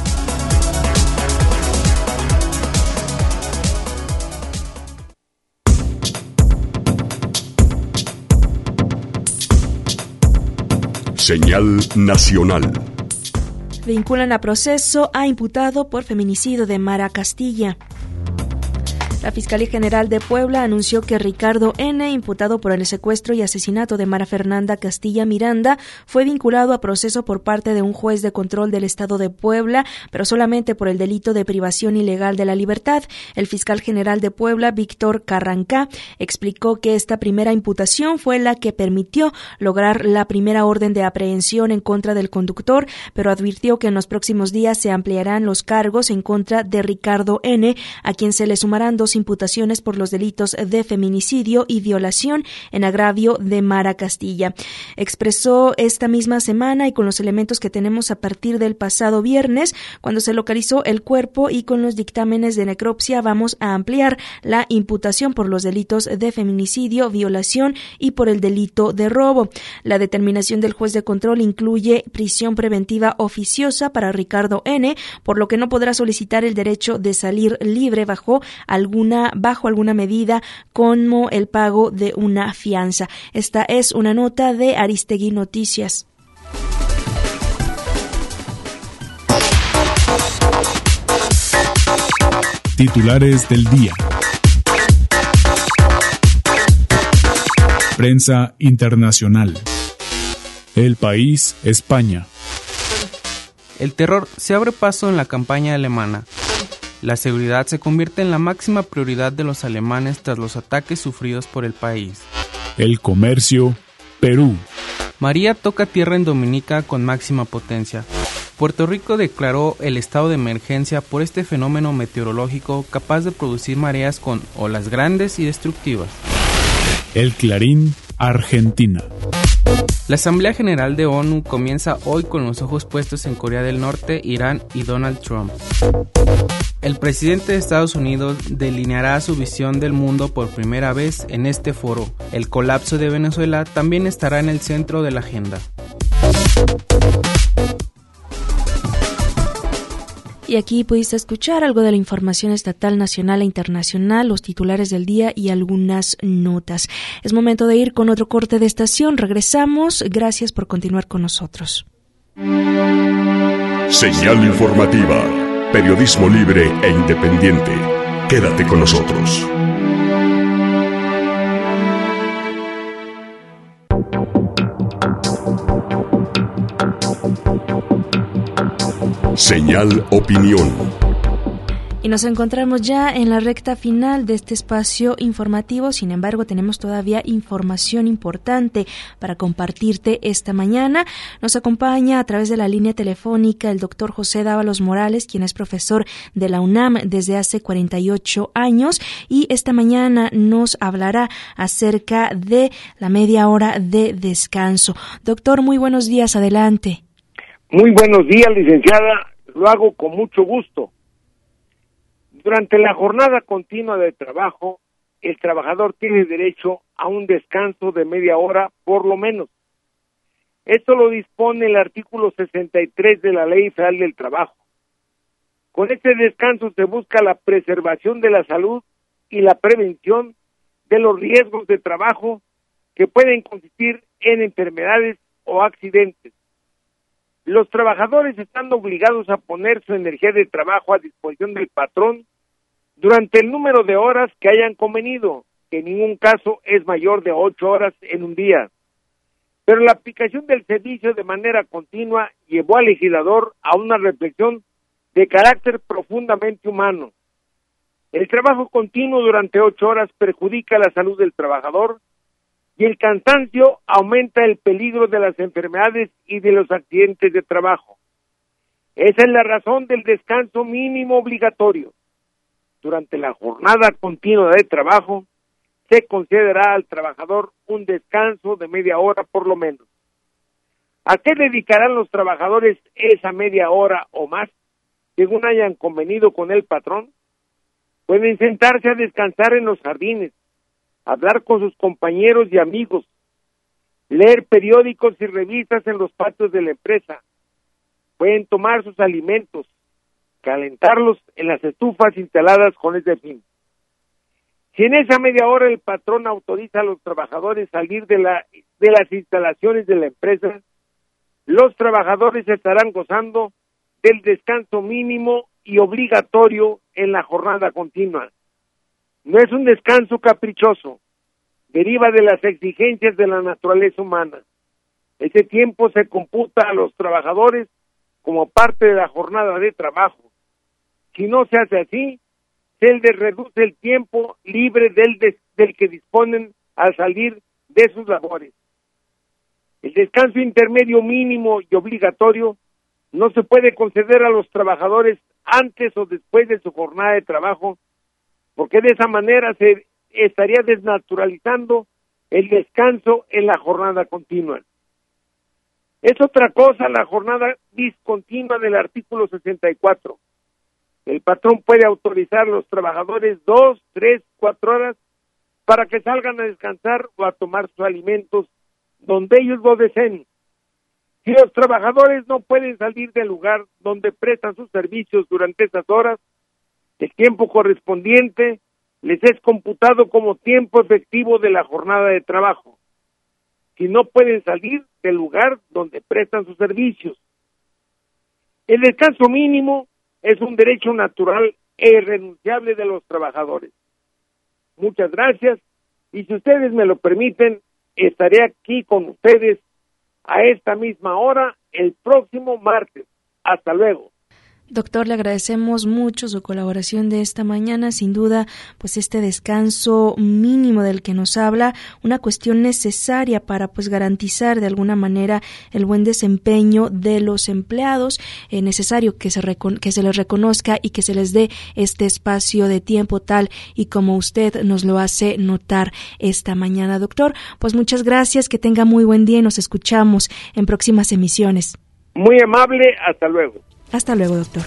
Señal nacional. Vinculan a proceso a imputado por feminicidio de Mara Castilla. La Fiscalía General de Puebla anunció que Ricardo N., imputado por el secuestro y asesinato de Mara Fernanda Castilla Miranda, fue vinculado a proceso por parte de un juez de control del Estado de Puebla, pero solamente por el delito de privación ilegal de la libertad. El fiscal general de Puebla, Víctor Carrancá, explicó que esta primera imputación fue la que permitió lograr la primera orden de aprehensión en contra del conductor, pero advirtió que en los próximos días se ampliarán los cargos en contra de Ricardo N., a quien se le sumarán dos imputaciones por los delitos de feminicidio y violación en agravio de Mara Castilla. Expresó esta misma semana y con los elementos que tenemos a partir del pasado viernes, cuando se localizó el cuerpo, y con los dictámenes de necropsia, vamos a ampliar la imputación por los delitos de feminicidio, violación y por el delito de robo. La determinación del juez de control incluye prisión preventiva oficiosa para Ricardo N., por lo que no podrá solicitar el derecho de salir libre bajo algún Una, bajo alguna medida como el pago de una fianza. Esta es una nota de Aristegui Noticias. Titulares del día. Prensa internacional. El País, España. El terror se abre paso en la campaña alemana. La seguridad se convierte en la máxima prioridad de los alemanes tras los ataques sufridos por el país. El Comercio, Perú. María toca tierra en Dominica con máxima potencia. Puerto Rico declaró el estado de emergencia por este fenómeno meteorológico capaz de producir mareas con olas grandes y destructivas. El Clarín, Argentina. La Asamblea General de ONU comienza hoy con los ojos puestos en Corea del Norte, Irán y Donald Trump. El presidente de Estados Unidos delineará su visión del mundo por primera vez en este foro. El colapso de Venezuela también estará en el centro de la agenda. Y aquí pudiste escuchar algo de la información estatal, nacional e internacional, los titulares del día y algunas notas. Es momento de ir con otro corte de estación. Regresamos. Gracias por continuar con nosotros. Señal informativa. Periodismo libre e independiente. Quédate con nosotros. Señal Opinión. Y nos encontramos ya en la recta final de este espacio informativo. Sin embargo, tenemos todavía información importante para compartirte esta mañana. Nos acompaña a través de la línea telefónica el doctor José Dávalos Morales, quien es profesor de la UNAM desde hace cuarenta y ocho años, y esta mañana nos hablará acerca de la media hora de descanso. Doctor, muy buenos días, adelante. Muy buenos días, licenciada. Lo hago con mucho gusto. Durante la jornada continua de trabajo, el trabajador tiene derecho a un descanso de media hora por lo menos. Esto lo dispone el artículo sesenta y tres de la Ley Federal del Trabajo. Con este descanso se busca la preservación de la salud y la prevención de los riesgos de trabajo que pueden consistir en enfermedades o accidentes. Los trabajadores están obligados a poner su energía de trabajo a disposición del patrón durante el número de horas que hayan convenido, que en ningún caso es mayor de ocho horas en un día. Pero la aplicación del servicio de manera continua llevó al legislador a una reflexión de carácter profundamente humano. El trabajo continuo durante ocho horas perjudica la salud del trabajador y el cansancio aumenta el peligro de las enfermedades y de los accidentes de trabajo. Esa es la razón del descanso mínimo obligatorio. Durante la jornada continua de trabajo, se concederá al trabajador un descanso de media hora por lo menos. ¿A qué dedicarán los trabajadores esa media hora o más, según hayan convenido con el patrón? Pueden sentarse a descansar en los jardines, hablar con sus compañeros y amigos, leer periódicos y revistas en los patios de la empresa. Pueden tomar sus alimentos, calentarlos en las estufas instaladas con ese fin. Si en esa media hora el patrón autoriza a los trabajadores salir de, la, de las instalaciones de la empresa, los trabajadores estarán gozando del descanso mínimo y obligatorio en la jornada continua. No es un descanso caprichoso, deriva de las exigencias de la naturaleza humana. Ese tiempo se computa a los trabajadores como parte de la jornada de trabajo. Si no se hace así, se les reduce el tiempo libre del, des, del que disponen al salir de sus labores. El descanso intermedio mínimo y obligatorio no se puede conceder a los trabajadores antes o después de su jornada de trabajo, porque de esa manera se estaría desnaturalizando el descanso en la jornada continua. Es otra cosa la jornada discontinua del artículo sesenta y cuatro. El patrón puede autorizar a los trabajadores dos, tres, cuatro horas para que salgan a descansar o a tomar sus alimentos donde ellos lo deseen. Si los trabajadores no pueden salir del lugar donde prestan sus servicios durante esas horas, el tiempo correspondiente les es computado como tiempo efectivo de la jornada de trabajo. Si no pueden salir del lugar donde prestan sus servicios. El descanso mínimo es un derecho natural e irrenunciable de los trabajadores. Muchas gracias, y si ustedes me lo permiten, estaré aquí con ustedes a esta misma hora el próximo martes. Hasta luego. Doctor, le agradecemos mucho su colaboración de esta mañana. Sin duda, pues este descanso mínimo del que nos habla, una cuestión necesaria para pues garantizar de alguna manera el buen desempeño de los empleados. Es eh, necesario que se recon- que se les reconozca y que se les dé este espacio de tiempo tal y como usted nos lo hace notar esta mañana, doctor. Pues muchas gracias, que tenga muy buen día y nos escuchamos en próximas emisiones. Muy amable, hasta luego. Hasta luego, doctor.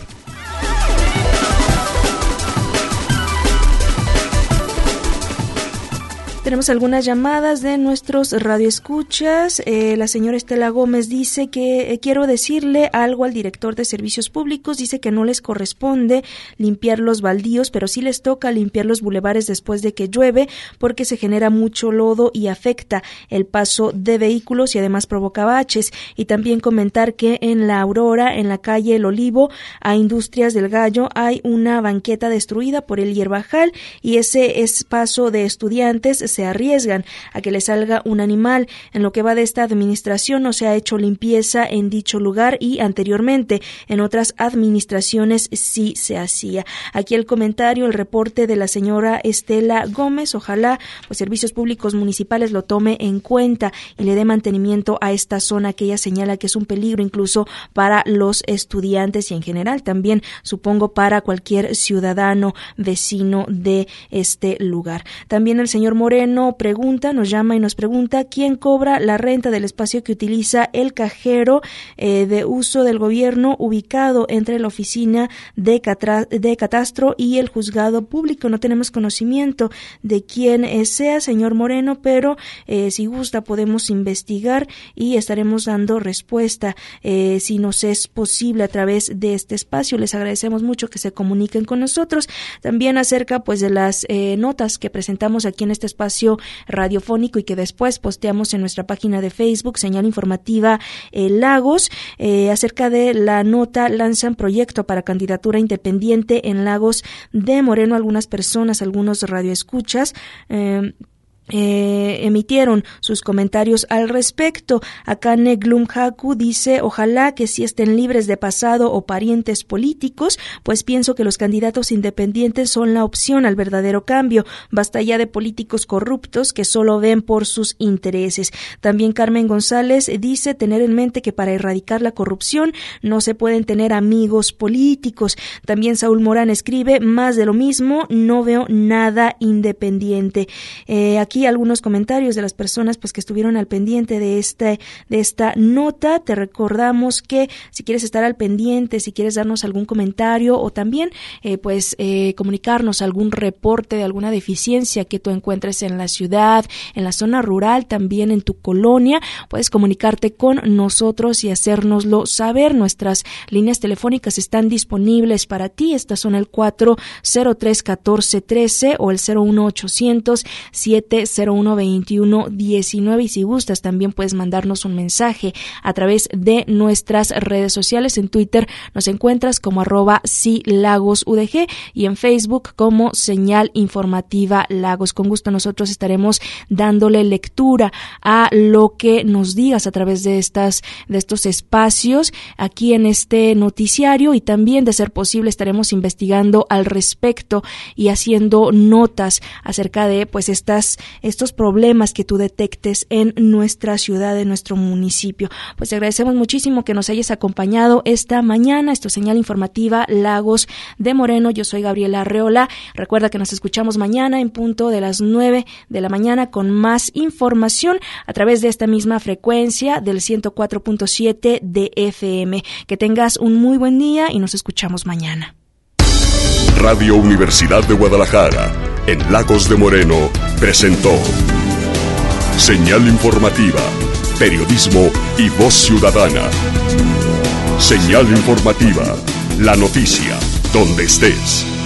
Tenemos algunas llamadas de nuestros radioescuchas. Eh, la señora Estela Gómez dice que eh, quiero decirle algo al director de servicios públicos. Dice que no les corresponde limpiar los baldíos, pero sí les toca limpiar los bulevares después de que llueve, porque se genera mucho lodo y afecta el paso de vehículos y además provoca baches. Y también comentar que en la Aurora, en la calle El Olivo, a Industrias del Gallo, hay una banqueta destruida por el hierbajal y ese es paso de estudiantes. Se arriesgan a que le salga un animal. En lo que va de esta administración no se ha hecho limpieza en dicho lugar y anteriormente en otras administraciones sí se hacía. Aquí el comentario, el reporte de la señora Estela Gómez. Ojalá pues servicios públicos municipales lo tome en cuenta y le dé mantenimiento a esta zona que ella señala que es un peligro incluso para los estudiantes y en general también supongo para cualquier ciudadano vecino de este lugar. También el señor Moreno pregunta, nos llama y nos pregunta quién cobra la renta del espacio que utiliza el cajero eh, de uso del gobierno ubicado entre la oficina de, catra- de catastro y el juzgado público. No tenemos conocimiento de quién eh, sea, señor Moreno, pero eh, si gusta podemos investigar y estaremos dando respuesta eh, si nos es posible a través de este espacio. Les agradecemos mucho que se comuniquen con nosotros. También acerca pues de las eh, notas que presentamos aquí en este espacio radiofónico y que después posteamos en nuestra página de Facebook, Señal Informativa eh, Lagos, eh, acerca de la nota lanzan proyecto para candidatura independiente en Lagos de Moreno. Algunas personas, algunos radioescuchas, eh, Eh, emitieron sus comentarios al respecto. Akane Glumhaku dice: ojalá que sí estén libres de pasado o parientes políticos, pues pienso que los candidatos independientes son la opción al verdadero cambio. Basta ya de políticos corruptos que solo ven por sus intereses. También Carmen González dice tener en mente que para erradicar la corrupción no se pueden tener amigos políticos. También Saúl Morán escribe: más de lo mismo, no veo nada independiente. Eh, aquí algunos comentarios de las personas pues que estuvieron al pendiente de este de esta nota. Te recordamos que si quieres estar al pendiente, si quieres darnos algún comentario o también eh, pues eh, comunicarnos algún reporte de alguna deficiencia que tú encuentres en la ciudad, en la zona rural, también en tu colonia, puedes comunicarte con nosotros y hacérnoslo saber. Nuestras líneas telefónicas están disponibles para ti. Estas son el cuatro cero tres uno cuatro uno tres o el cero uno ochocientos siete cero uno veintiuno diecinueve, y si gustas también puedes mandarnos un mensaje a través de nuestras redes sociales. En Twitter nos encuentras como arroba si Lagos U D G y en Facebook como Señal Informativa Lagos. Con gusto nosotros estaremos dándole lectura a lo que nos digas a través de estas de estos espacios aquí en este noticiario, y también, de ser posible, estaremos investigando al respecto y haciendo notas acerca de pues estas estos problemas que tú detectes en nuestra ciudad, en nuestro municipio. Pues te agradecemos muchísimo que nos hayas acompañado esta mañana. Esto es Señal Informativa Lagos de Moreno. Yo soy Gabriela Arreola. Recuerda que nos escuchamos mañana en punto de las nueve de la mañana con más información a través de esta misma frecuencia del ciento cuatro punto siete de F M. Que tengas un muy buen día y nos escuchamos mañana. Radio Universidad de Guadalajara, en Lagos de Moreno, presentó Señal Informativa, periodismo y voz ciudadana. Señal Informativa, la noticia, donde estés.